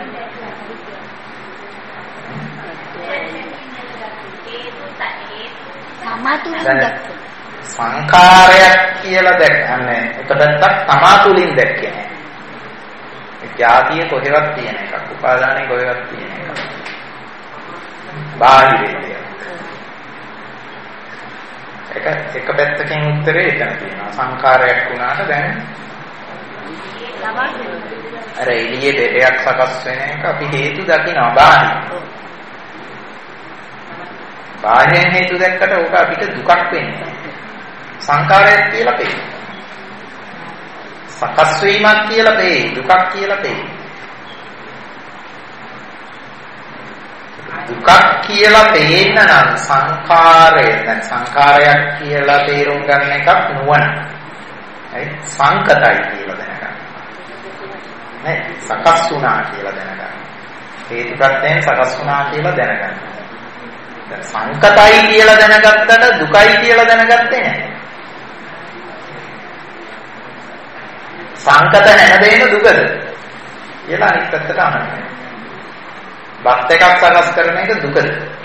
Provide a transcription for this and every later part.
සංඛාරයක් කියලා දැක්කන්නේ එක පැත්තක් තමා තුලින් දැක්කේ නෑ. ඒ જાතිය කොහෙවත් තියෙන එකක්, උපාදානයේ කොහෙවත් තියෙන එකක්. බාහිරේ. එක පැත්තකින් උත්තරේ එතන තියෙනවා. සංඛාරයක් වුණාට දැන් අර එළියේ දෙයක් සකස් වෙන එක අපි හේතු දකිනවා බාහිර. බාහිරෙන් හේතු දැක්කට ඕක අපිට දුකක් වෙන්නේ. සංඛාරයක් කියලා පෙන්නේ. සකස් වීමක් කියලා පෙන්නේ. දුකක් කියලා පෙන්නේ. දුකක් කියලා පෙන්න නම් සංඛාරය දැන් සංඛාරයක් කියලා තේරුම් ගන්න එකක් නුවණ. හරි? සංකතයි කියලා දැනගන්න. නේ? සකස් වුණා කියලා දැනගන්න. හේතුප්‍රත්‍යයෙන් සකස් වුණා කියලා දැනගන්න. දැන් සංකතයි කියලා දැනගත්තට දුකයි කියලා දැනගත්තේ නැහැ. සංකත හැමදේම දුකද කියලා අනිත් පැත්තට අනන්නේ. බත් එකක් සකස් කරන එක දුකද?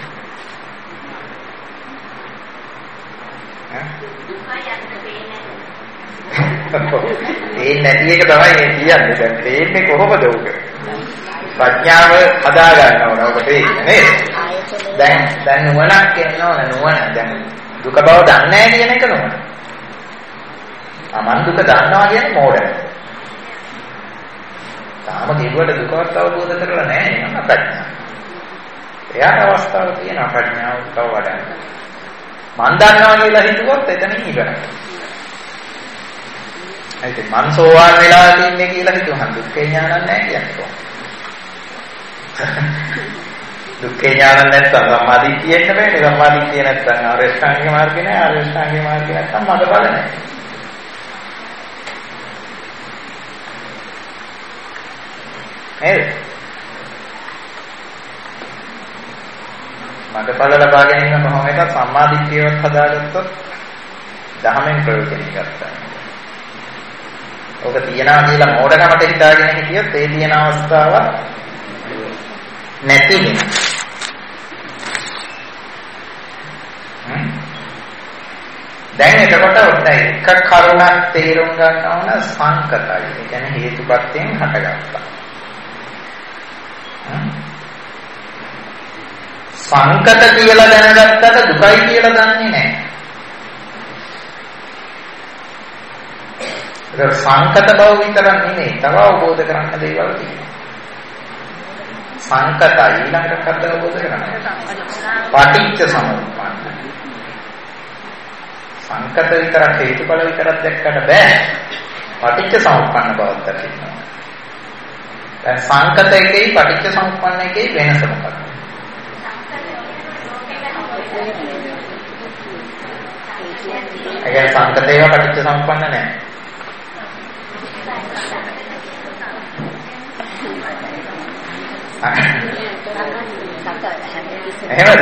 ඒ නැති එක තමයි මේ කියන්නේ. දැන් තේන්නේ කොහොමද උක? ප්‍රඥාව හදා ගන්න ඕන. ඔබ තේන්නේ නේද? දැන් නුවණක් එන්න ඕන. නුවණ දැන් දුක බව දන්නේ නැහැ කියන එක නුවණ. Taman දුක දන්නවා කියන්නේ මෝඩකම. තාම කෙරුවට දුකවත් අවබෝධ කරලා නැහැ නේද ප්‍රඥාව. එයාට අවස්ථාවක් තියෙනවා ප්‍රඥාව තව වඩන්න. මන් දන්නවා කියලා හිතුවොත් එතනින් ඉවරයි. ඒත් මන් සෝවාන් වෙලා තින්නේ කියලා හිතුවහම දුක්ඛේ ඥානක් නැහැ කියන්නේ. දුක්ඛේ ඥානක් නැත්නම් සම්මාදිට්ඨියෙන්න බෑනේ. සම්මාදිට්ඨිය නැත්නම් ආරේෂ්ඨාංගික මාර්ගේ නැහැ. ආරේෂ්ඨාංගික මාර්ගේ නැත්නම් මඟඵල නැහැ. නේද? මඟඵල ලබා ගැනීම කොහොම එකක් සම්මාදිට්ඨියවත් හදාගත්තොත් දහමෙන් ප්‍රයෝජනෙ ගන්නවා. ඔක තියනවා කියලා මෝඩකමට හිතාගෙන හිටියොත් ඒ තියෙන අවස්ථාව නැති වෙනවා. දැන් එතකොට ඔන්න එක කරුණක් තේරුම් ගන්න ඕන සංකතයි. ඒ කියන්නේ හේතුපත්යෙන් හටගත්තා. සංකත කියලා දැනගත්තට දුකයි කියලා දන්නේ නැහැ. ඒක සංකත බව විතරක් නෙමෙයි, තව අවබෝධ කරගන්න දේවල් තියෙනවා. සංකතයි ඊළඟට කද්ද අවබෝධ කරගන්න. පටිච්ච සමුප්පන්න. සංකත විතරක් හේතුඵල විතරක් දැක්කට බෑ. පටිච්ච සමුප්පන්න බවක් දකින්න. දැන් සංකත එකේ පටිච්ච සමුප්පන්න එකේ වෙනස මොකක්ද? අගය සංකතේව පටිච්ච සමුප්පන්න නැහැ. එහෙමද?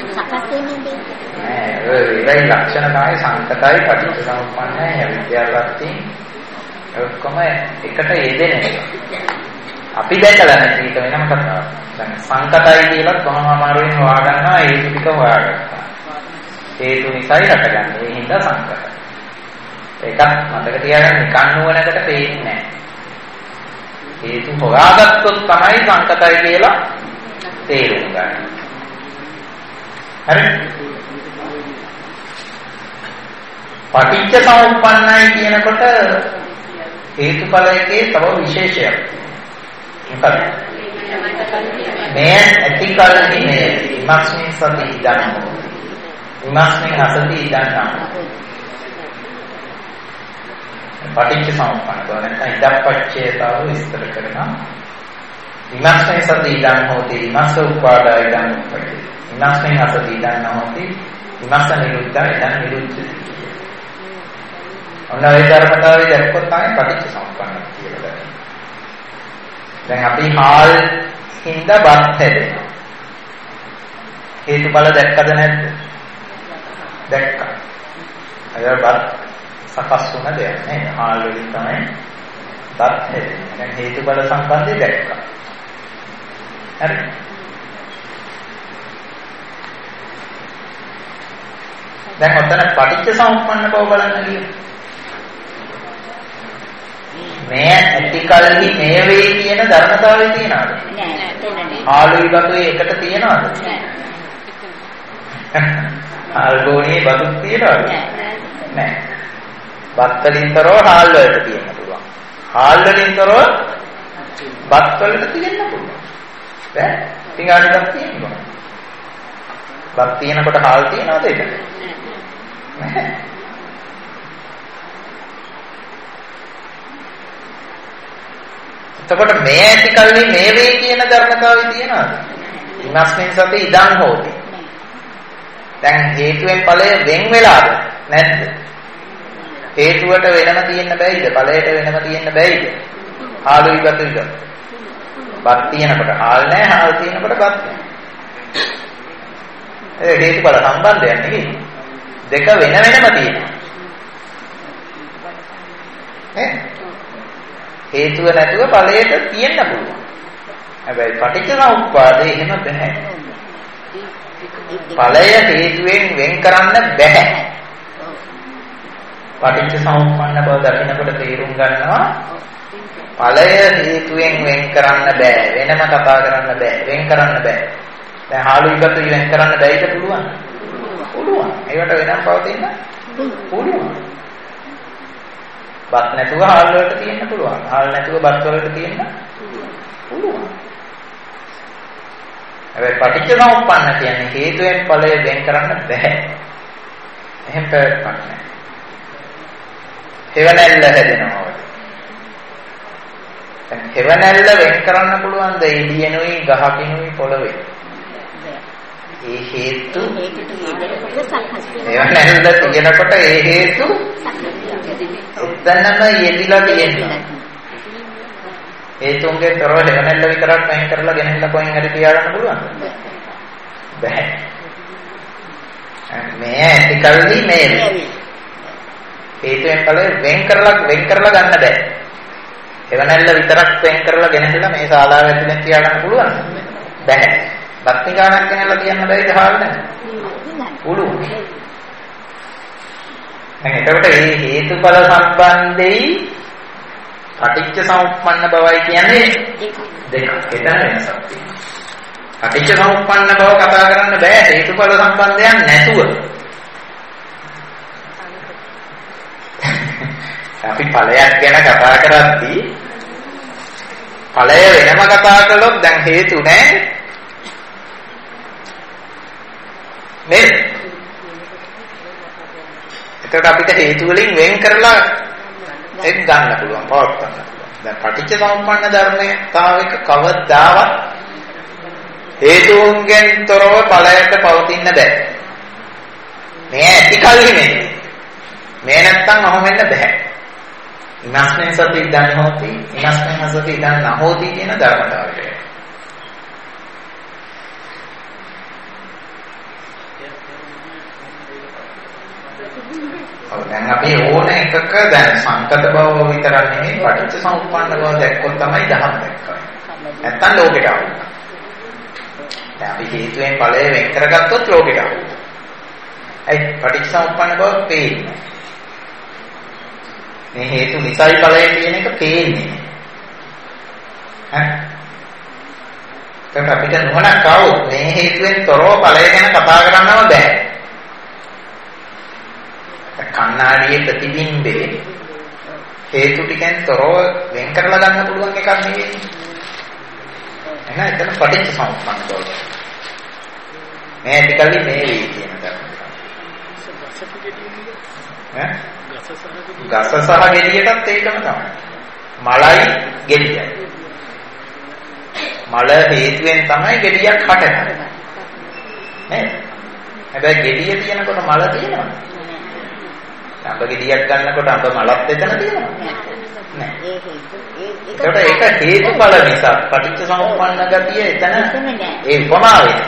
නෑ ඒ ලක්ෂණ තමයි සංකතයි පටිච්ච සමුප්පන්නයි විද්‍යාවත්ති ඔක්කොම එකට යෙදෙන එක. අපි දැකලා නැති එක වෙනම කතාවක්. දැන් සංකතයි කියලා කොහොම අමාරුවෙන් හොයාගන්නවා ඒ ටික හොයාගත්තා. හේතු නිසායි හටගන්නේ. ඒ හින්දා සංකතයි. ඒකත් මතක තියාගන්න නිකන් නුවණකට පේන්නේ නැහැ. හේතු හොයාගත්තොත් තමයි සංකතයි කියලා තේරුම් ගන්න. හරි? පටිච්ච සමුප්පන්නයි කියනකොට හේතුඵල එකේ තව විශේෂයක්. මොකද? මේ ඇතිකල්හි මේ ඉමස්මින් සති ඉදන්නවා. ඉමස්මින් අසති ඉදන්නවා. පටිච්ච සමුප්පන්න බව නැත්නම් ඉදප්පච්චේතාව විස්තර කරනවා. ඉමස්මින් සති ඉදන් හොති ඉමස්ස උපාදාය ඉදන් උප්පටි. ඉමස්මින් අසති ඉදන් හොති ඉමස්ස නිරුද්ධය ඉදන් නිරුද්ධති. ඔන්න ඒ ධර්මතාවය දැක්කොත් තමයි පටිච්ච සමුප්පන්න කියලා දැනෙන්නේ. දැන් අපි හාල් හින්දා බත් හැදෙනවා. හේතුඵල දැක්කද නැද්ද? දැක්කා. අය බත් සකස් වුණ දෙයක් නේ. හාල් වලින් තමයි බත් හැදෙන්නේ. දැන් හේතුඵල සම්බන්ධය දැක්කා. හරි. දැන් ඔතන පටිච්ච සමුප්පන්න බව බලන්න කියලා. මේ ඇතිකල්හි මේ වේ කියන ධර්මතාවය තියනවාද? නෑ. ආලුයි බතුයි එකට තියනවාද? නෑ. ආල්ගෝණියේ බතුත් තියනවාද? නෑ. බත් වලින්තරව හාල් වලට තියෙන්න පුළුවන්. හාල් වලින්තරව බත් වලට තියෙන්න පුළුවන්. බෑ. පිඟානටත් තියෙන්න. බත් තියෙනකොට හාල් තියනවද ඒක? නෑ. එතකොට මේ ඇති කල්ලි මේ වේ කියන ධර්මතාවය තියනවාද? ඉමස්මින් සති ඉදන් හෝති. දැන් හේතුවෙන් ඵලය වෙන් වෙලාද නැද්ද? හේතුවට වෙනම තියෙන්න බැයිද? ඵලයට වෙනම තියෙන්න බැයිද? හාලුයි බතුයි. බත් තියෙනකොට හාල් නැහැ, හාල් තියෙනකොට බත් නැහැ. ඒ හේතුඵල සම්බන්ධයක් නෙවෙයි. දෙක වෙන වෙනම තියෙනවා. හේතුව නැතුව ඵලයට තියෙන්න පුළුවන්. හැබැයි පටිච්චසමුප්පාදේ එහෙම බෑ. ඵලය හේතුවෙන් වෙන් කරන්න බෑ. පටිච්චසමුප්පන්න බව දකිනකොට තේරුම් ගන්නවා ඵලය හේතුවෙන් වෙන් කරන්න බෑ. වෙනම කතා කරන්න බෑ. වෙන් කරන්න බෑ. දැන් හාලු ඉබතුයි වෙන් කරන්න බැයිද? පුළුවන්. පුළුවන්. ඒකට වෙනම පවතින්න පුළුවන්. බත් නැතුව හාල් වලට තියෙන්න පුළුවන්. හාල් නැතුව බත් වලට තියෙන්න පුළුවන්. හැබැයි පටිච්චසමුප්පන්න කියන්නේ හේතුවෙන් ඵලය වෙන් කරන්න බෑ. එහෙම පැවැත්මක් නැහැ. හේවණැල්ල හැදෙනවා. දැන් හේවණැල්ල වෙන් කරන්න පුළුවන් ද එළියනුයි ගහකිනුයි පොළවේ? ඒ හේතු හේවණැල්ල තියෙනකොට ඒ හේතු එතනම යෙදිලා තියෙනවා. හේතුන්ගේ තොරව හේවණැල්ල විතරක් වෙන් කරලා ගෙනහිල්ලා කොහෙන් හරි තියාගන්න පුළුවන්ද? බැහැ. මේ ඇතිකල්ලි මේ හේතුයෙන් ඵලය වෙන් කරලා ගන්න බෑ. හේවණැල්ල විතරක් වෙන් කරලා ගෙනහිල්ලා මේ ශාලාව ඇතුලෙන් තියාගන්න පුළුවන්ද? බැහැ. බක්ති ගානක් ගෙනල්ලා තියන්න බැයිද හාල් නැහැ? පුළුවන්. එතකොට මේ හේතුඵල සම්බන්ධෙයි පටිච්ච සමුප්පන්න බවයි කියන්නේ දෙකක්. එතන වෙනසක් තියෙනවා. පටිච්ච සමුප්පන්න බව කතා කරන්න බෑ හේතුඵල සම්බන්ධයක් නැතුව. අපි ඵලයක් ගැන කතා කරද්දී ඵලය වෙනම කතා කළොත් දැන් හේතු නැහැ නේද? එතකොට අපිට හේතු වලින් වෙන් කරලා එක් ගන්න පුළුවන්, පවත් ගන්න පුළුවන්. දැන් පටිච්ච සමුප්පන්න ධර්මතාවයක කවදාවත් හේතුන්ගෙන් තොරව ඵලයට පවතින්න බෑ. මේ ඇතිකල්හි නෙමෙයි. මේ නැත්තම් අහු වෙන්න බෑ. ඉමස්මෙන් සති ඉදන් හෝති, ඉමස්මෙන් සති ඉදන් නහෝති කියන ධර්මතාවය. දැන් අපි ඕන එකක දැන් සංකත බව විතරක් නෙමෙයි පටිච්ච සමුප්පන්න බව දැක්කොත් තමයි දහම් දැක්කේ. නැත්තම් ලෝකෙට ආවොත්. දැන් අපි හේතුයෙන් ඵලය වෙන් කරගත්තොත් ලෝකෙට ආවොත්. ඒ පටිච්ච සමුප්පන්න බව පේන්නේ. මේ හේතු නිසායි ඵලය කියන එක පේන්නේ. හරි. ඒක අපිට නුවණක් ආවොත් මේ හේතුවෙන් තොරව ඵලය ගැන කතා කරන්නම බෑ. කන්නාඩියේ ප්‍රතිබිම්බේ හේතු ටිකෙන් තොරව වෙන් කරලා ගන්න පුළුවන් එකක් නෙවෙයි. එහෙනම් එතන පටිච්ච සමුප්පන්න බව. මේ ටිකල්ලි මේ වේ කියන ධර්මතාවය. ගස සහ ගෙඩියටත් ඒකම තමයි. මලයි ගෙඩියයි. මල හේතුවෙන් තමයි ගෙඩියක් හටගන්නේ. නේද? හැබැයි ගෙඩිය තියෙනකොට මල තියෙනවද? අඹ ගෙඩියක් ගන්නකොට අඹ මලත් එතන තියෙනවා. නෑ. ඒක හේතුඵල නිසා පටිච්ච සමුප්පන්න ගතිය එතන ඒ උපමාවේ.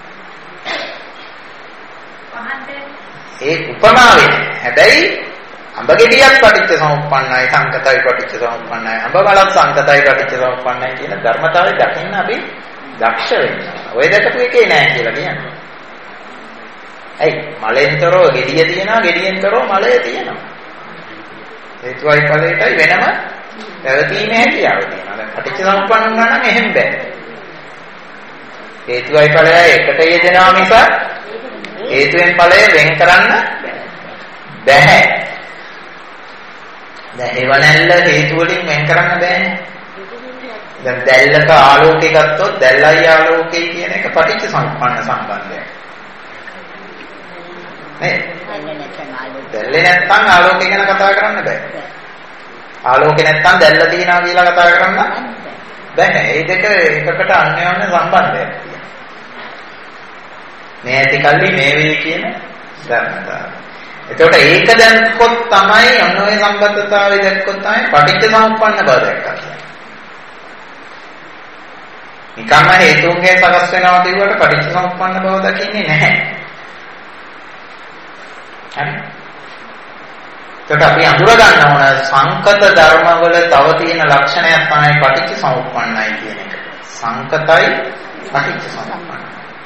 ඒ උපමාවේ. හැබැයි අඹ ගෙඩියක් පටිච්ච සමුප්පන්නයි සංකතයි පටිච්ච සමුප්පන්නයි අඹ බලක් සංකතයි පටිච්ච සමුප්පන්නයි කියන ධර්මතාවය දකින්න අපි දක්ෂ වෙන්න. ඔය දැකපු එකේ නෑ කියලා කියන්නේ. ඇයි මලෙන්තරෝ ගෙඩිය තියෙනවා ගෙඩියෙන්තරෝ මලය තියෙනවා. හේතුවයි ඵලයටයි වෙනම පැවතීමේ හැකියාව තියෙනවා. දැන් පටිච්ච සමුප්පන්න වුණා නම් එහෙම බෑ. හේතුවයි ඵලයයි එකට යෙදෙනවා මිස හේතුවෙන් ඵලය වෙන් කරන්න බෑ. දැන් හේවණැල්ල හේතු වලින් වෙන් කරන්න බෑනේ. දැන් දැල්ලක ආලෝකය ගත්තොත් දැල්ලයි ආලෝකය කියන එක පටිච්ච සමුප්පන්න සම්බන්ධයක්. නේ? දැල්ලේ නැත්තම් ආලෝකය ගැන කතා කරන්න බෑ. ආලෝකේ නැත්තම් දැල්ල තියනවා කියලා කතා කරන්න බෑ. මේ දෙක එකකට අන්‍යෝන්‍ය සම්බන්ධයක් තියෙනවා. මේ ඇති කල්ලි මේ වේ කියන ධර්මතාවය. එතකොට ඒක දැක්කොත් තමයි අන්න ඔය සම්බන්ධතාවය දැක්කොත් තමයි පටිච්ච සමුප්පන්න බව දැක්කා කියන්නේ. නිකම්ම හේතුන්ගෙන් සකස් වෙනවා කියුවට පටිච්ච සමුප්පන්න බව දකින්නේ නැහැ. හරි. එතකොට අපි අඳුර ගන්න ඕන සංකත ධර්මවල තව තියෙන ලක්ෂණයක් තමයි පටිච්ච සමුප්පන්නයි කියන එක. සංකතයි පටිච්ච සමුප්පන්නයි.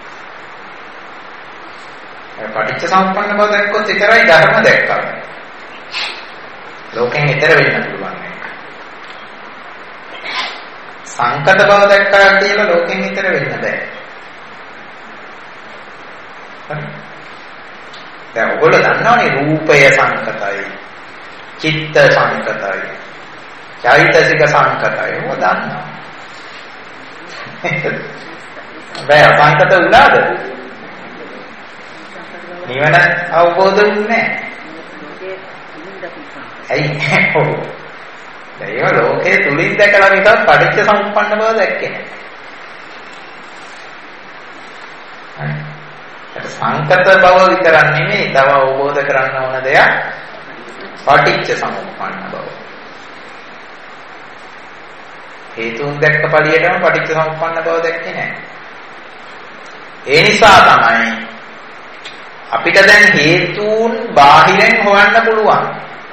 පටිච්ච සමුප්පන්න බව දැක්කොත් විතරයි ධර්ම දැක්කා. ලෝකෙන් ඈතර වෙන්න පුළුවන් එක. සංකත බව දැක්කා කියලා ලෝකෙන් ඈතර වෙන්න බෑ. හරි. දැන් ඔයගොල්ලෝ දන්නවනේ රූපය සංකතයි, චිත්ත සංකතයි, චෛතසික සංකතයි. ඔය දන්නවා. බෑ අසංකත උනාද? නිවන අවබෝධ වුණේ නැහැ. ඇයි? ඒක ලෝකයේ තුලින් දැකලා මිසක් පටිච්ච සමුප්පන්න බව දැක්කේ නැහැ. ඒක සංකත බව විතරක් නෙමෙයි, තව අවබෝධ කරන්න ඕන දෙයක් පටිච්ච සමුප්පන්න බව. හේතුන් දැක්ක පළියටම පටිච්ච සමුප්පන්න බව දැක්කේ නැහැ. ඒ නිසා තමයි අපිට දැන් හේතුන් බාහිරෙන් හොයන්න පුළුවන්.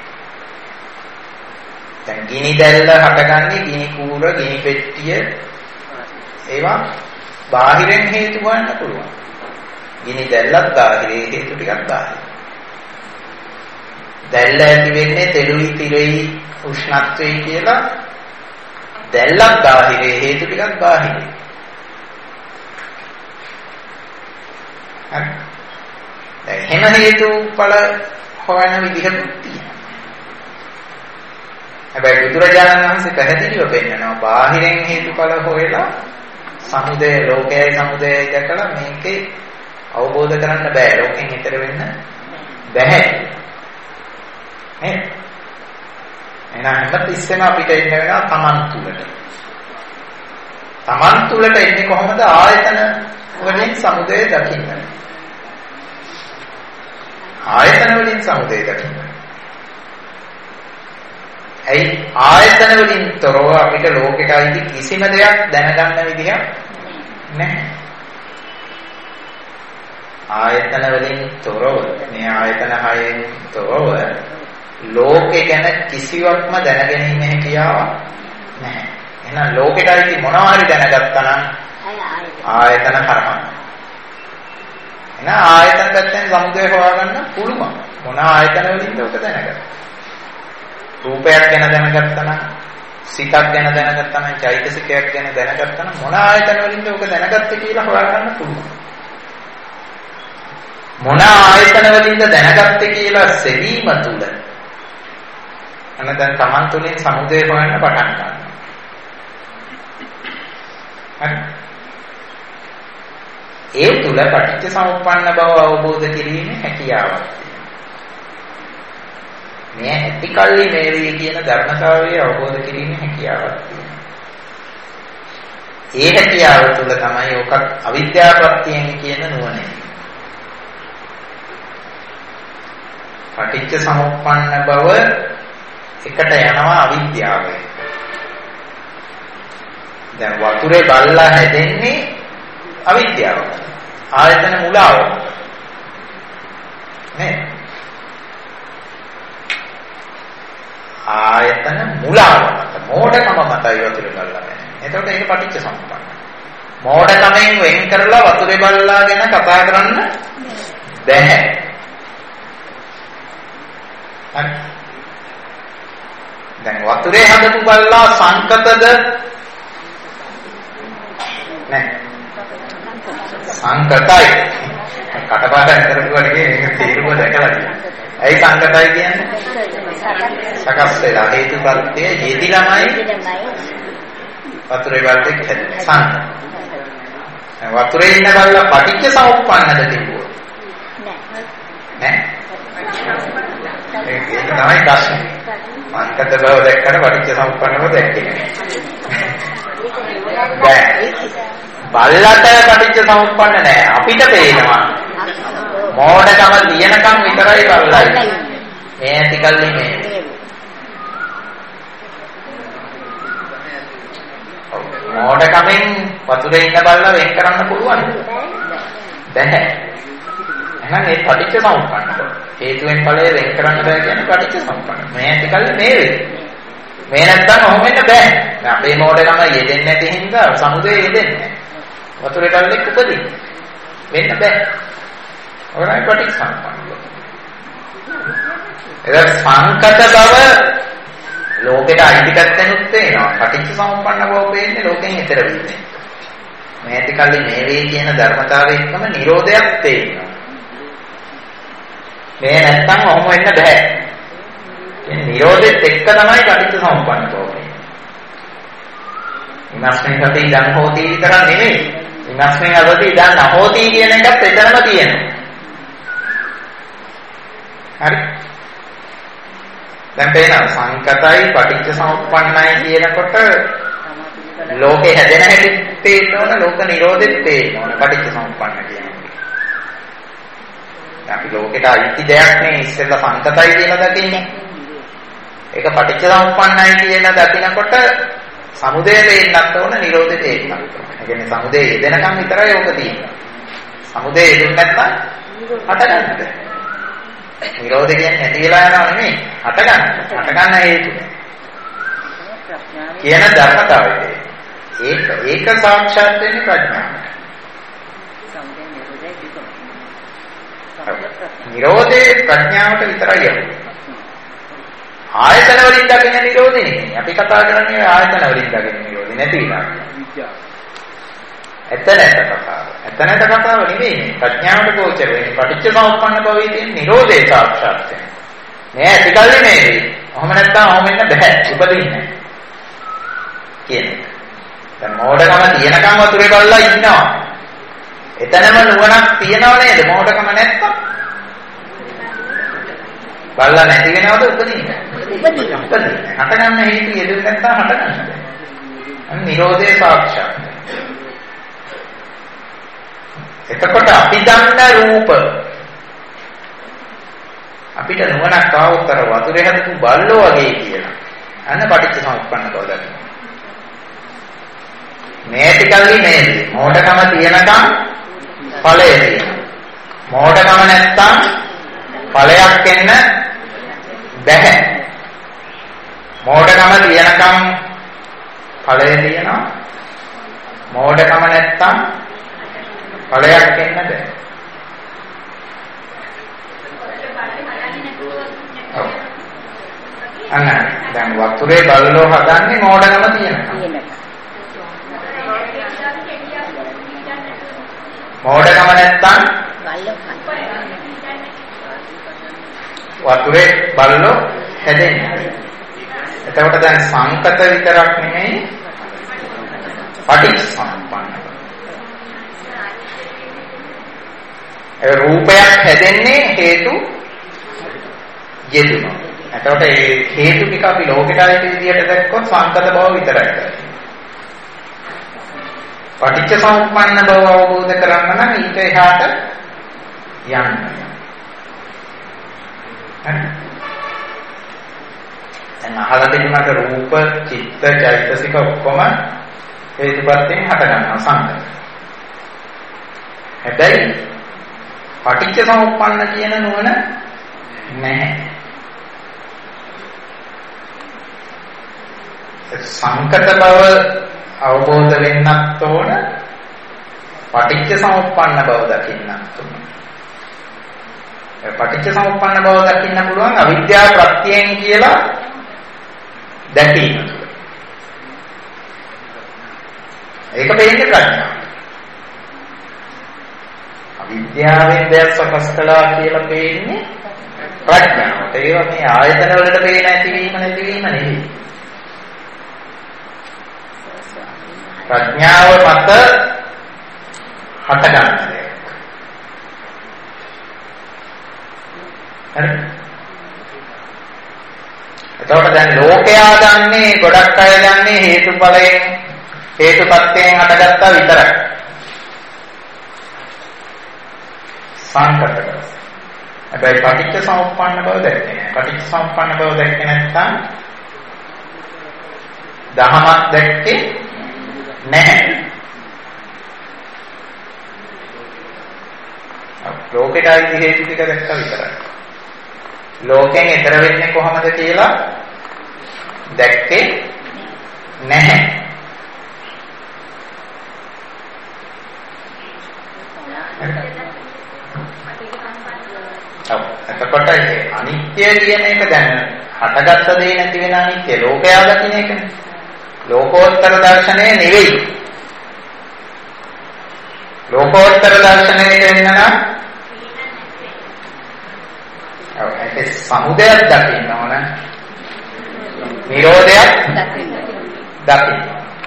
දැන් ගිනි දැල්ල හටගන්නේ ගිනි කූර, ගිනි පෙට්ටිය ඒවා බාහිරෙන් හේතු හොයන්න පුළුවන්. ගිනි දැල්ලත් බාහිරේ හේතු ටිකක් බාහිර. දැල්ල ඇති වෙන්නේ තෙලුයි තිරෙයි උෂ්ණත්වයේ කියලා දැල්ලත් බාහිරේ හේතු ටිකක් බාහිරේ. හරි. එහෙම හේතුඵල හොයන විදිහකුත් තියෙනවා. හැබැයි බුදුරජාණන් වහන්සේ පැහැදිලිව පෙන්නනවා බාහිරෙන් හේතුඵල හොයලා සමුදය ලෝකයයි සමුදයයි දැකලා මේකේ අවබෝධ කරන්න බෑ. ලෝකෙන් ඈතර වෙන්න බෑ. නේද? එහෙනම් හැමතිස්සෙම අපිට එන්න වෙනවා තමන් තුළට. තමන් තුළට එන්නේ කොහොමද? ආයතන වලින් සමුදය දකින්න. ආයතන වලින් සමුදය දකින්න. ඇයි ආයතන වලින් තොරව අපිට ලෝකෙට අයිති කිසිම දෙයක් දැනගන්න විදිහක් නැහැ. ආයතන වලින් තොරව මේ ආයතන හයෙන් තොරව ලෝකෙ ගැන කිසිවක්ම දැනගැනීමේ හැකියාවක් නැහැ. එහෙනම් ලෝකෙට අයිති මොනවා හරි දැනගත්තා නම් ආයතන හරහා. එහෙනම් ආයතන පැත්තෙන් සමුදය හොයාගන්න පුළුවන්. මොන ආයතන වලින්ද ඔක දැනගන්න. රූපයක් ගැන දැනගත්තා නම්, සිතක් ගැන දැනගත්තා නම්, චෛතසිකයක් ගැන දැනගත්තා නම් මොන ආයතන වලින්ද ඔක දැනගත්තේ කියලා හොයාගන්න පුළුවන්. මොන ආයතන වලින්ද දැනගත්තේ කියලා සෙවීම තුල අන්න දැන් Taman තුලින් සමුදය හොයන්න පටන් ගන්නවා. හරි. ඒ තුල පටිච්ච සමුප්පන්න බව අවබෝධ කිරීමේ හැකියාවක් තියෙනවා. මේ ඇති කල්ලි මේ වේ කියන ධර්මතාවයේ අවබෝධ කිරීමේ හැකියාවක් තියෙනවා. ඒ හැකියාව තුල තමයි ඔක අවිද්‍යා ප්‍රත්‍යයෙන් කියන නුවණ. පටිච්ච සමුප්පන්න බව එකට යනවා අවිද්‍යාවෙන්. දැන් වතුරේ බල්ලා හැදෙන්නේ අවිද්‍යාව. ආයතන මුලාව. නේ? ආයතන මුලාව මත මෝඩකම මතයි වතුරේ බලලා නැහැ. එතකොට ඒක පටිච්ච සමුප්පන්නයි. මෝඩකමෙන් වෙන් කරලා වතුරේ බලලා ගැන කතා කරන්න බැහැ. හරි. දැන් වතුරේ හදපු බලලා සංකතද නැහැ. සංකතයි. කටපාඩම් කරපුවාට කියන්නේ තේරුම දැකලා තියෙනවා. ඇයි සංකතයි කියන්නේ? සකස් වෙලා හේතු ප්‍රත්‍ය යෙදිලාමයි වතුරේ වලට හැදෙන්නේ. සංකත. වතුරේ ඉන්න බලලා පටිච්ච සමුප්පන්නද තිබුණා. නෑ. ඒක තමයි ප්‍රශ්නේ. සංකත බව දැක්කට පටිච්ච සමුප්පන්න බව දැක්කේ නෑ. බල්ලට පටිච්ච සමුප්පන්න නෑ. අපිට පේනවා. මෝඩකම තියෙනකම් විතරයි බල්ලයි. මේ ඇතිකල්ලි මේ. මෝඩකමෙන් වතුරේ ඉන්න බල්ලා වෙන් කරන්න පුළුවන්. බැහැ. එහෙනම් මේ පටිච්ච සමුප්පන්න. හේතුවෙන් ඵලය වෙන් කරන්න බෑ කියන්නේ පටිච්ච සමුප්පන්න. මේ ඇතිකල්ලි මේ වෙන්නේ. මේ නැත්තම් ඔහොම වෙන්න බෑ. අපේ මෝඩකම යෙදෙන්නේ නැති හින්දා සමුදේ යෙදෙන්නේ නැහැ. වතුරේ බල්ලෙක් උපදින්නේ. වෙන්න බෑ. ඔරයි පටිච්ච සමුප්පන්න. ඒක සංකත බව ලෝකෙට අයිති පැත්තෙනුත් තේනවා. පටිච්ච සමුප්පන්න බව වෙන්නේ ලෝකෙන් ඈතර වෙන්නේ. මේ ඇතිකල්ලි මේ වේ කියන ධර්මතාවය එක්කම නිරෝධයක් තේනවා. මේ නැත්තම් ඔහොම වෙන්න බෑ. කියන්නේ නිරෝධෙත් එක්ක තමයි පටිච්ච සමුප්පන්න බව වෙන්නේ. ඉමස්මින් සති ඉදන් හෝති විතර නෙමෙයි. ඉමස්මින් අවදි ඉදන් නැහෝති කියන එකත් එතරම් තියෙනවා. හරි. දැන් පේනවා සංකතයි පටිච්ච සමුප්පන්නයි කියනකොට ලෝකේ හැදෙන හැටි තේරෙනවනේ ලෝක නිරෝධෙත් තේරෙනවනේ පටිච්ච සමුප්පන්න කියනකොට. අපි ලෝකෙට අයිති දෙයක් නේ ඉස්සෙල්ලා සංකතයි කියලා දකින්නේ. ඒක පටිච්ච සමුප්පන්නයි කියන දකිනකොට සමුදය දෙන්නත් ඕන නිරෝධය දෙන්නත් ඕන. ඒ කියන්නේ සමුදය යෙදෙනකම් විතරයි ඕක තියෙන්නේ. සමුදය යෙදුන්නේ නැත්නම් හටගන්නේ. නිරෝධය කියන්නේ නැති වෙලා යනවා නෙමෙයි. හටගන්න හේතු. කියන ධර්මතාවය. ඒක සාක්ෂාත් වෙන්නේ ප්‍රඥාවට. නිරෝධේ ප්‍රඥාවට විතරයි යන්නේ. ආයතන වලින් දකින්න නිරෝධේ නෙමෙයි. අපි කතා කරන්නේ ආයතන වලින් දකින්න නිරෝධේ නැති විලා. එතනට කතාව නෙමෙයි. ප්‍රඥාවට ගෝචර වෙන්නේ පටිච්ච සමුප්පන්න භවයේ තියෙන නිරෝධේ සාක්ෂාත් වෙන. නෑ ඒකල්ලි නෙමෙයි. ඔහොම නැත්තම් ඔහොම වෙන්න බෑ. උපදින්නේ. කියන්නේ. දැන් මෝඩකම තියෙනකම් වතුරේ බලලා ඉන්නවා. එතනම නුවණක් තියනව නේද? මෝඩකම නැත්තම් බලලා නැති වෙනවද උපදින්නේ? උපදින්නේ. හටගන්න හේතු යෙදුනේ නැත්තම් හටගන්නේ නැහැ. අන්න නිරෝධේ සාක්ෂාත්. එතකොට අපි දන්න රූප අපිට නුවණක් ආවොත් අර වතුරේ හදපු බල්ලෝ වගේ කියලා. අන්න පටිච්ච සමුප්පන්න බව දකිනවා. මේ ටිකල්ලි නේද? මෝඩකම තියෙනකම් ඵලය තියෙනවා. මෝඩකම නැත්තම් ඵලයක් එන්න බැහැ. මෝඩකම තියෙනකම් ඵලය තියෙනවා. මෝඩකම නැත්තම් ඵලයක් එන්න බැහැ. අන්න දැන් වතුරේ බල්ලෝ හදන්නේ මෝඩකම තියෙනකම්. මෝඩකම නැත්තම් වතුරේ බල්ලෝ හැදෙන්නේ. එතකොට දැන් සංකත විතරක් නෙමෙයි පටිච්චසමුප්පන්න. ඒ රූපයක් හැදෙන්නේ හේතු යෙදුණා. එතකොට ඒ හේතු ටික අපි ලෝකයට ආයේ විදියට දැක්කොත් සංකත බව විතරයි. පටිච්ච සමුප්පන්න බව අවබෝධ කරගන්න නම් ඊට එහාට යන්න. දැන් අහලා තිබුණාට රූප, චිත්ත, චෛතසික ඔක්කොම හේතුපත්යෙන් හට ගන්නවා සංකත. හැබැයි පටිච්ච සමුප්පන්න කියන නුවණ නැහැ. සංකත බව අවබෝධ වෙන්නත් ඕන, පටිච්ච සමුප්පන්න බව දකින්නත් ඕන. පටිච්ච සමුප්පන්න බව දකින්න පුළුවන් අවිද්‍යාව ප්‍රත්‍යයෙන් කියලා දැකීම තුළ. ඒක වෙන්නේ ප්‍රඥාව. අවිද්‍යාවෙන් දෙයක් සකස් කළා කියලා වෙන්නේ ප්‍රඥාවට. ඒවා මේ ආයතන වලට පේන ඇතිවීම නැතිවීම නෙවෙයි. ප්‍රඥාව මත හටගන්න දෙයක්. හරි. එතකොට දැන් ලෝකයා දන්නේ, ගොඩක් අය දන්නේ හේතුඵලයෙන්, හේතුපත්යෙන් හටගත්තා විතරයි. සංකතක. හැබැයි පටිච්ච සමුප්පන්න බව දැක්කේ නැහැ. පටිච්ච සමුප්පන්න බව දැක්කේ නැත්නම් දහමක් දැක්කේ නැහැ. ලෝකෙටයි හේතු ටික දැක්ක විතරයි. ලෝකෙන් ඈතර වෙන්නේ කොහොමද කියලා දැක්කේ නැහැ. එතකොට අනිත්‍ය කියන එක දැන් හටගත්ත දේ නැති වෙන අනිත්‍ය ලෝකයා දකින්න එකනේ. ලෝකෝත්තර දර්ශනය නෙවෙයි. ලෝකෝත්තර දර්ශනයට එන්න නම් ඒක සමුදයක් දකින්න ඕන. නිරෝධයක් දකින්න.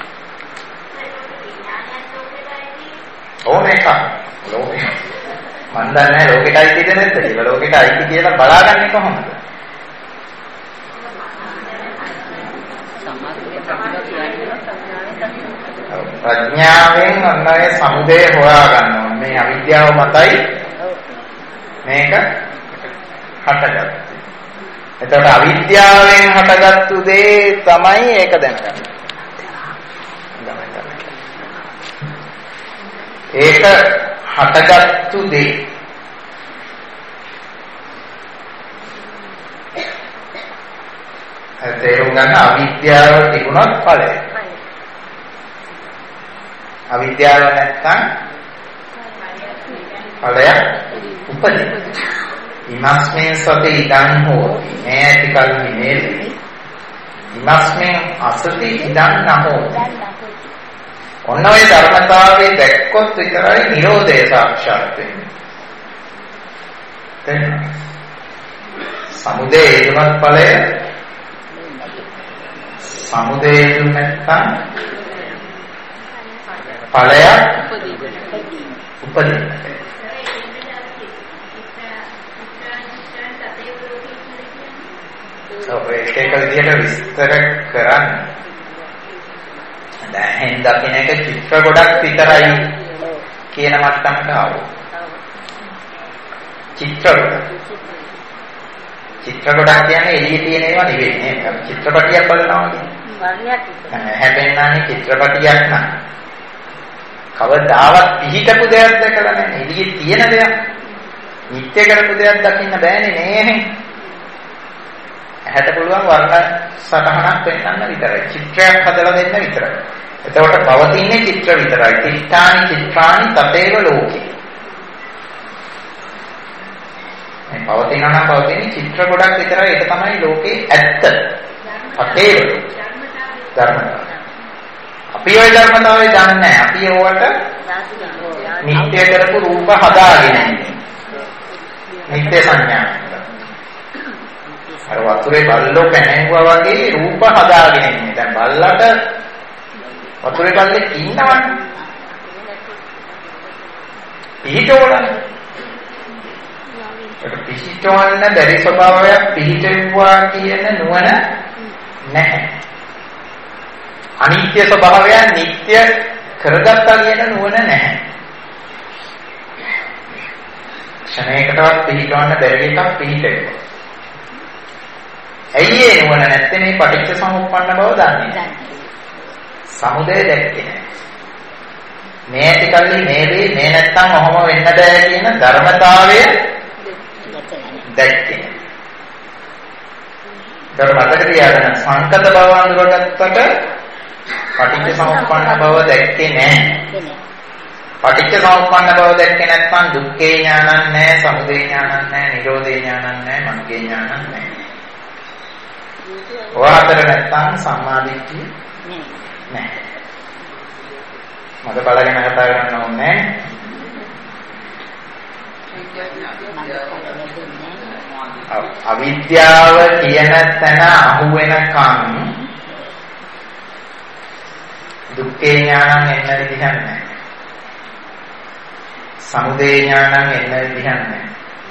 ඕන එක. ලෝකෙ මන් දන්නේ ලෝකෙට අයිතිද නැද්ද කියලා. ලෝකෙට අයිති කියලා බලාගන්නේ කොහොමද? ප්‍රඥාවෙන් අන්නයේ සමුදය හොයා ගන්නවා. මේ අවිද්‍යාව මතයි මේක හටගත්තේ. එතකොට අවිද්‍යාවෙන් හටගත්තු දේ තමයි ඒක දැනගන්නේ. ඒක හටගත්තු දේ. තේරුම් ගන්න අවිද්‍යාව තිබුණොත් ඵලය. අවිද්‍යාව නැත්නම් ඵලයක් උපදින. ඉමස්මෙන් සති ඉදන් හෝති. මේ ඇති කල්හි නේති. ඉමස්මෙන් අසති ඉදන් නහෝති. ඔන්න ඔය ධර්මතාවයේ දැක්කොත් විතරයි නිරෝධය සාක්ෂාත් වෙන්නේ. දැන් සමුදය හේතුවත් ඵලය සමුදය හේතු නැත්නම් ඵලයක් උපදින්නේ. ඒක විදිහට විස්තර කරන්නේ. දැන් දකින්න එක චිත්‍ර ගොඩක් විතරයි කියන මට්ටමට ආවෝ. චිත්‍ර ගොඩක් කියන්නේ එළියේ තියෙන ඒවා නෙවෙයි නේද? චිත්‍රපටියක් බලනවා කියන්නේ. හැබැයි චිත්‍රපටියක් නම් කවදාවත් පිහිටපු දෙයක් දැකලා නැහැ. එළියේ තියෙන දෙයක්. නිත්‍ය කරපු දෙයක් දකින්න බෑනේ නේ. ඇහැට පුළුවන් වර්ණ සටහනක් පෙන්වන්න විතරයි. චිත්‍රයක් හදලා දෙන්න විතරයි. එතකොට පවතින්නේ චිත්‍ර විතරයි. තිෂ්ඨානි චිත්‍රානි තතේව ලෝකේ. මේ පවතිනවා නම් පවතින්නේ චිත්‍ර ගොඩක් විතරයි. ඒක තමයි ලෝකේ ඇත්ත. තතේව ධර්මතාවය. අපි ওই ධර්මතාවය දන්නේ නැහැ. අපි ඒවට නිත්‍ය කරපු රූප හදාගෙන ඉන්නේ. නිත්‍ය සංඥා. අර වතුරේ බල්ලෝ පැනෙවුවා වගේ රූප හදාගෙන ඉන්නේ. දැන් බල්ලට වතුරේ බල්ලෙක් ඉන්නවනේ. පිහිටවලනේ. ඒක පිහිටවන්න බැරි ස්වභාවයක් පිහිටෙවුවා කියන නුවණ නැහැ. අනිත්‍ය ස්වභාවය නිත්‍ය කරගත්තා කියන නුවණ නැහැ. ක්ෂණයකටවත් පිහිටවන්න බැරි එකක් පිහිටෙවුවා. ඇයි ඒ නුවණ නැත්තේ? මේ පටිච්ච සමුප්පන්න බව දන්නේ නැහැ. සමුදය දැක්කේ නැහැ. මේ ඇති කල්ලි මේ දේ මේ නැත්තම් ඔහොම වෙන්න බෑ කියන ධර්මතාවය දැක්කේ නැහැ. ඒකට මතක තියාගන්න සංකත බව අඳුරගත්තට පටිච්ච සමුප්පන්න බව දැක්කේ නැහැ. පටිච්ච සමුප්පන්න බව දැක්කේ නැත්නම් දුක්ඛේ ඥානක් නැහැ, සමුදය ඥානක් නැහැ, නිරෝධේ ඥානක් නැහැ, මග්ගේ ඥානක් නැහැ. ඔය අතර නැත්නම් සම්මාදිට්ඨිය නැහැ. මට බලගෙන කතා කරන්න ඕනේ. අවිද්‍යාව කියන තැන අහු වෙනකන් දුක්ඛේ ඥානං එන්න විදිහක් නැහැ. සමුදය ඥානං එන්න විදිහක් නැහැ.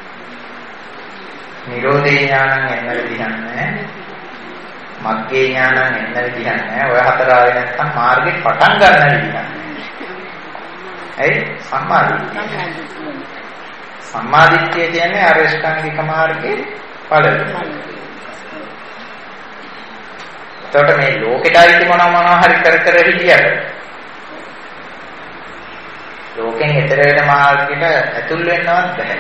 නිරෝධේ ඥානං එන්න විදිහක් නැහැ. මග්ගේ ඥානං එන්න විදිහක් නැහැ. ඔය හතර ආවේ නැත්නම් මාර්ගේ පටන් ගන්න විදිහක් නැහැ. ඇයි? සම්මාදිට්ඨිය. සම්මාදිට්ඨිය කියන්නේ අරිෂ්ඨාංගික මාර්ගයේ ඵලය. එතකොට මේ ලෝකෙට ආйти මොනවා හරි කර හිටියට ලෝකෙන් එතර වෙන මාර්ගයට ඇතුල් වෙන්නවත් බැහැ.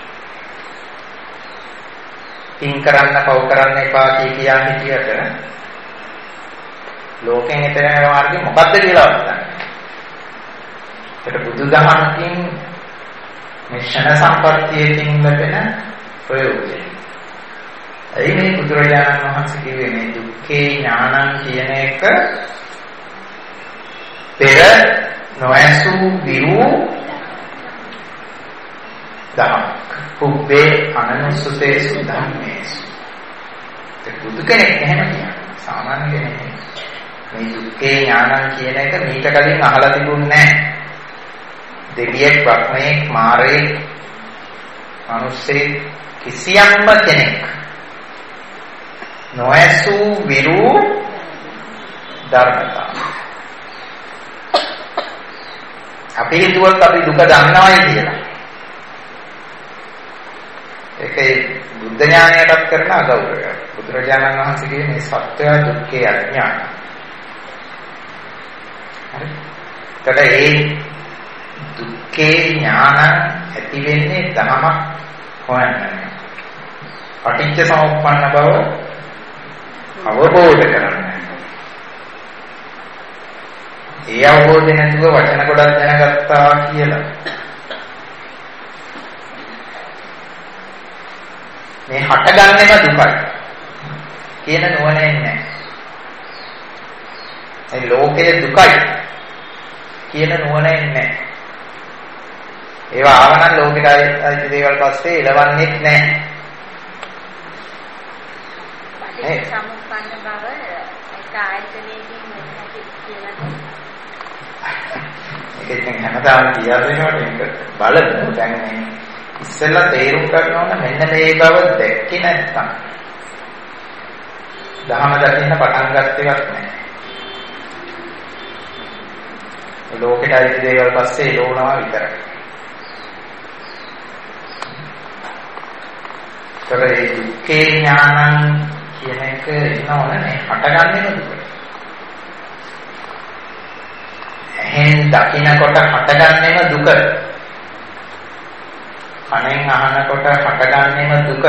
පින් කරන්න පව් කරන්න එපා කියා හිටියට ලෝකෙන් එතර වෙන මාර්ගෙ මොකද්ද කියලා වත්තන්නේ. ඒක බුදුදහමකින් මේ ක්ෂණ සම්පත්තියකින් ලැබෙන ප්‍රයෝජනය. ඒ මේ බුදුරජාණන් වහන්සේ කිව්වේ මේ දුක්ඛේ ඥානං කියන එක පෙර නොඇසු විරු ධම්මක්. පුබ්බේ අනනුසුතේසු ධම්මේසු. ඒ බුදු කෙනෙක් එහෙම කියන්නේ. සාමාන්‍ය කෙනෙක්. මේ දුක්ඛේ ඥානං කියන එක මීට කලින් අහලා තිබුණේ නැහැ. දෙවියෙක්, බ්‍රහ්මයෙක්, මාරයෙක්, මිනිස්සෙක් කිසියම්ම කෙනෙක් නොඇසු විරු ධර්මතා. අපි හිතුවත් අපි දුක දන්නවයි කියලා. ඒකේ බුද්ධ ඥානයටත් කරන අගෞරවය. බුදුරජාණන් වහන්සේ කියන්නේ මේ සත්‍ය දුක්ඛේ අඥාන. හරි. ඒ දුක්ඛේ ඥාන ඇති වෙන්නේ ධමයක් හොයන්න. පටිච්ච සමුප්පන්න බව අවබෝධ කරගන්න. ඒ අවබෝධය නැතුව වචන ගොඩක් දැනගත්තා කියලා මේ හටගන්නෙම දුකයි කියන නුවණ නැහැ. ඒ ලෝකයේ දුකයි කියන නුවණ නැහැ. ඒවා ආවනම් ලෝකෙට ආйти දේවල් පස්සේ එලවන්නේත් නැහැ. ඒ සමුප්පන්න බව ඒක ආයතනයකින් වෙනකි කියලා. ඒකෙන් හැමදාම කියලා දෙනකොට ඒක බලමු. දැන් මේ ඉස්සෙල්ලා තේරුම් ගන්න ඕන මෙන්න මේ බව දැක්කේ නැත්තම් දහම දකින්න පටන් ගන්න එකක් නැහැ. මේ ලෝකෙට ආйти දේවල් පස්සේ එළවනවා විතරයි. ඒ දුක්ඛේ ඥානං කියන එක ඉන්නවනේ හටගන්නේ දුක. එහෙන් දකින්නකොට හටගන්නේම දුක. කනෙන් අහනකොට හටගන්නේම දුක.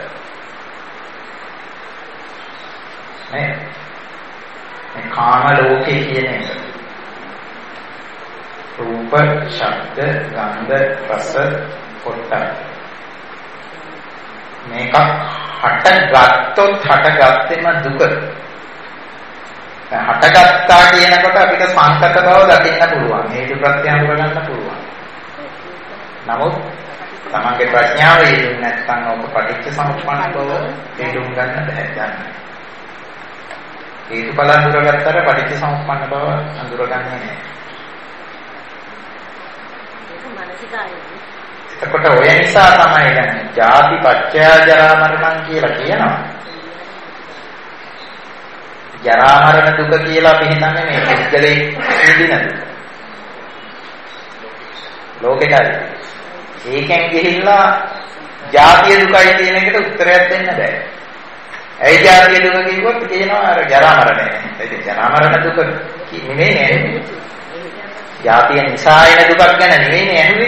මේ කාම ලෝකේ කියන එක. රූප, ශබ්ද, ගන්ධ, රස, පොට්ටබ්බ මේක හටගත්තොත් හටගත්තෙම දුක. හටගත්තා කියනකොට අපිට සංකත බව දකින්න පුළුවන්. හේතු ප්‍රත්‍යයන් කරගන්න පුළුවන්. නමුත් තමන්ගේ ප්‍රඥාව යෙදුනේ නැත්නම් ඔබ පටිච්ච සමුප්පන්න බව තේරුම් ගන්න බැහැ ගන්න. හේතුඵල අඳුරගත්තට පටිච්ච සමුප්පන්න බව අඳුරගන්නේ නැහැ. ඒක මානසිකයි. එතකොට ඔය නිසා තමයි දැන් ජාති පත්‍ය ජරා මරණ කියලා කියනවා. ජරා මරණ දුක කියලා අපි හිතන්නේ මේ පුද්ගලයේ විඳින දුක. ලෝකෙටයි. ඒකෙන් ගිහිල්ලා ජාතිය දුකයි කියන එකට උත්තරයක් දෙන්න බෑ. ඇයි ජාතිය දුක කිව්වොත් කියනවා අර ජරා මරණය. ඒක ජරා මරණ දුක නෙමෙයි නේද? ජාතිය නිසා එන දුකක් ගැන නෙමෙයි ඇහුවේ.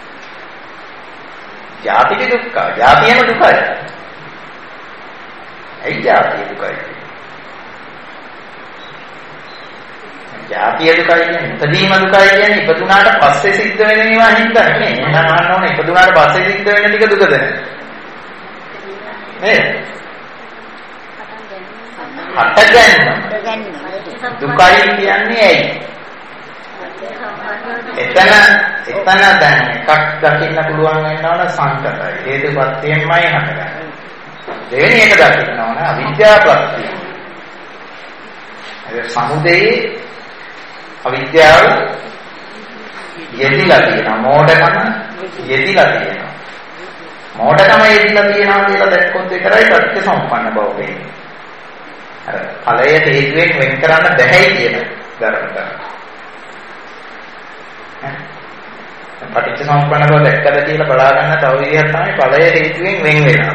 ජාතික දුක්ඛ, ජාතියම දුකයි. ඇයි ජාතිය දුකයි කියන්නේ? ජාතිය දුකයි කියන්නේ ඉපදීම දුකයි කියන්නේ ඉපදුනාට පස්සේ සිද්ධ වෙන ඒවා හින්දා නේ. එහෙනම් අහන්න ඕනේ ඉපදුනාට පස්සේ සිද්ධ වෙන ටික දුකද නේද? හටගන්න දුකයි කියන්නේ ඇයි? එතන දැන් එකක් දකින්න පුළුවන් වෙනවන සංකතයි. හේතුපත්‍යයෙන්මයි හටගන්නේ. දෙවෙනි එක දකින්න ඕන අවිද්‍යාව ප්‍රත්‍යය. ඒ සමුදේ අවිද්‍යාව යෙදිලා තියෙනවා. මෝඩකම යෙදිලා තියෙනවා. මෝඩකම යෙදිලා තියෙනවා කියලා දැක්කොත් විතරයි පටිච්චසමුප්පන්න බව වෙන්නේ. අර ඵලය හේතුවෙන් වෙන් කරන්න බැහැයි කියන ධර්මතාවය. පටිච්චසමුප්පන්න බව දැක්කද කියලා බලා ගන්න තව විදිහක් තමයි ඵලය හේතුවෙන් වෙන් වෙනවා.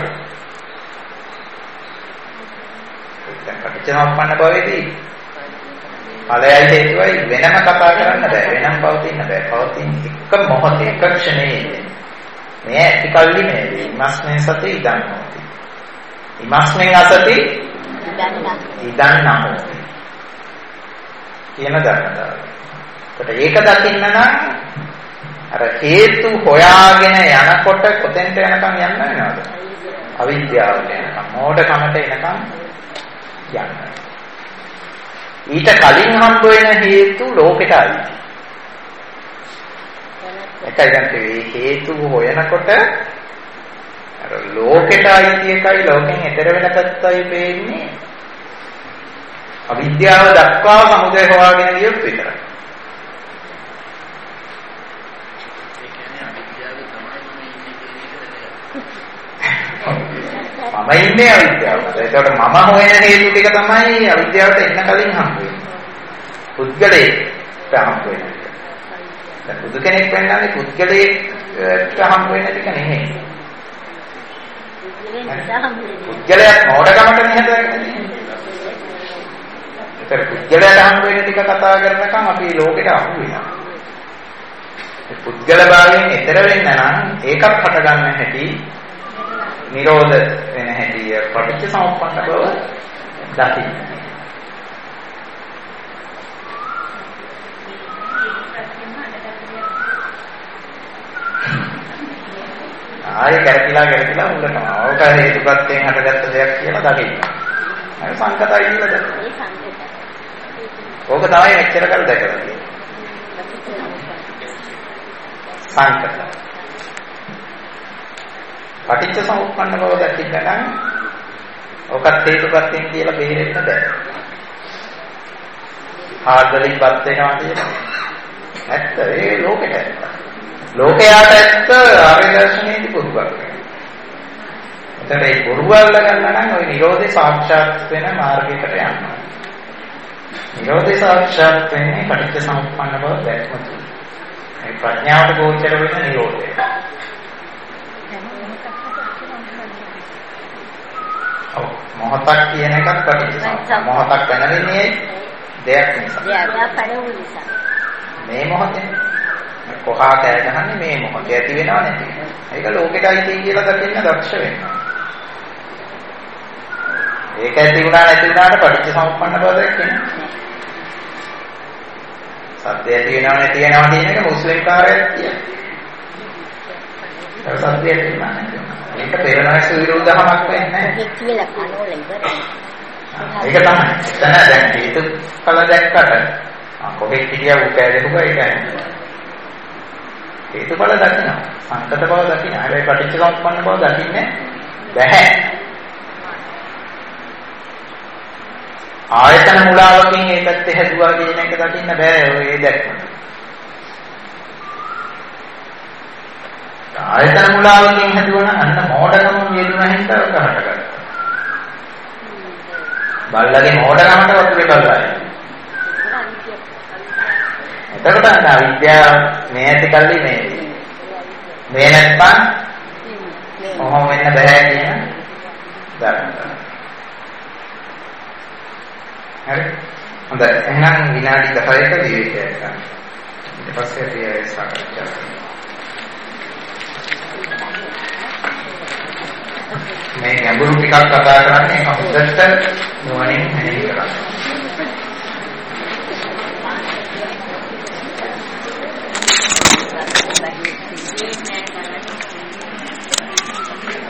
දැන් පටිච්චසමුප්පන්න බවේදී ඵලයයි හේතුවයි වෙනම කතා කරන්න බෑ. වෙනම පවතින්න බෑ. පවතින එක මොහොතේ එක ක්ෂණයේ මේ ඇතිකල්ලි මේ ඉමස්මෙන් සති ඉදන් නොති. ඉමස්මෙන් අසති ඉදන් නොති. කියන ධර්මතාවය. ඒක දකින්න නම් අර හේතු හොයාගෙන යනකොට කොතෙන්ට යනකම් යන්න වෙනවද? අවිද්‍යාවට යනකම්, මෝඩකමට එනකම් යන්න. ඊට කලින් හම්බ වෙන හේතු ලෝකෙට ආයි. එකයි දැන් මේ හේතු හොයනකොට අර ලෝකෙට ආයි එකයි ලෝකෙන් එතර වෙන පැත්තයි පේන්නේ. අවිද්‍යාව දක්වා සමුදය හොයාගෙන ගියොත් විතරයි. මම ඉන්නේ අවිද්‍යාවට. ඒකට මම හොයන හේතු ටික තමයි අවිද්‍යාවට එන්න කලින් හම්බ වෙන්නේ. පුද්ගලයෙක්ට හම්බ වෙන්නේ. දැන් බුදු කෙනෙක් වෙනවානේ පුද්ගලයෙක්ට හම්බ වෙන ටික නෙමෙයි. පුද්ගලයා මොඩකමට නේද? ඒතර පුද්ගලයාට හම්බ වෙන ටික කතා කරනකම් අපි ලෝකෙට අහු වෙනවා. පුද්ගල භාවයෙන් එතර වෙන්න නම් ඒකත් හට ගන්න හැටි නිරෝධ වෙන හැටි පටිච්චසමුප්පන්න බව දකින්න. ආයෙ කරකිලා උල්ලනවා. ඕක හේතුපත්යෙන් හටගත්ත දෙයක් කියලා දකින්න. අර සංකතයි කියලා දකින්න. ඕක තමයි මෙච්චර කල් දැකලා තියෙන්නේ. සංකත. පටිච්චසමුප්පන්න බව දකින්න නම් ඔකත් හේතුපත්යෙන් කියලා බේරෙන්න බෑ. ආදලින් පත් වෙනවා කියන්නේ ඇත්ත ඒ ලෝකෙට ඇත්ත. ලෝකයට ඇත්ත ආර්ය දර්ශනයේදී පුරුවක් වෙනවා. එතන ඒ පුරුවල්ල ගන්න නම් ওই නිරෝධය සාක්ෂාත් වෙන මාර්ගයකට යන්න. නිරෝධය සාක්ෂාත් වෙන්නේ පටිච්චසමුප්පන්න බව දැක්ම තුල. ඒ ප්‍රඥාවට ගෝචර වෙන නිරෝධය. මොහොතක් කියන එකත් පටිච්චසමුප්පන්න. මොහොතක් වෙනවෙන්නේ දෙයක් නිසා. මේ මොහොතේ කොහා කෑ ගහන්නේ මේ මොහොතේ ඇති වෙනව නැති වෙනව. ඒක ලෝකෙටයි තියෙන්නේ කියලා දකින්න දක්ෂ වෙන්න. ඒක ඇති වුණා නැති වුණාට පටිච්චසමුප්පන්න බව දැක්කේ. සත්‍ය ඇති වෙනව නැති වෙනව කියන එක මුස්ලිම් කාර්යයක් කියන්නේ. ඒක සත්‍ය ඇති වෙනවා නැති වෙනවා. ඒක පෙරණැස විරෝධමක් වෙන්නේ නැහැ. ඒක කියලා කනෝල ඉවරයි. ඒක තමයි. එතන දැන් හේතු කල දැක්කට කොහෙද හිටියා උකෑ දෙකුවා ඒකයි. හේතුඵල දකින්න සංකත බව දකින්න හැබැයි පටිච්චසමුප්පන්න බව දකින්නේ බැහැ. ආයතන මුලාවකින් ඒකත් හැදුවා කියන එක දකින්න බෑ ඔය දැක්ම. ආයතන මුලාවකින් හැදුවා නම් අන්න මෝඩකම වේදුනා හින්දා ඔක හටගත්තා. බල්ලගේ මෝඩකමට වතුරේ බලලා. එතකොට අන්න අවිද්‍යාව මේ ඇති කල්ලි මේ නැත්නම් කොහොම වෙන්න බෑ කියන ධර්මතාවය. හරි. හොඳයි. එහෙනම් විනාඩි 10ක විවේකයක් ගන්න. ඊට පස්සේ අපි සාකච්ඡා කරමු. මේ ගැඹුරු ටිකක් කතා කරන්නේ ඒක හොඳට නුවණින් මෙහෙය කරන්න.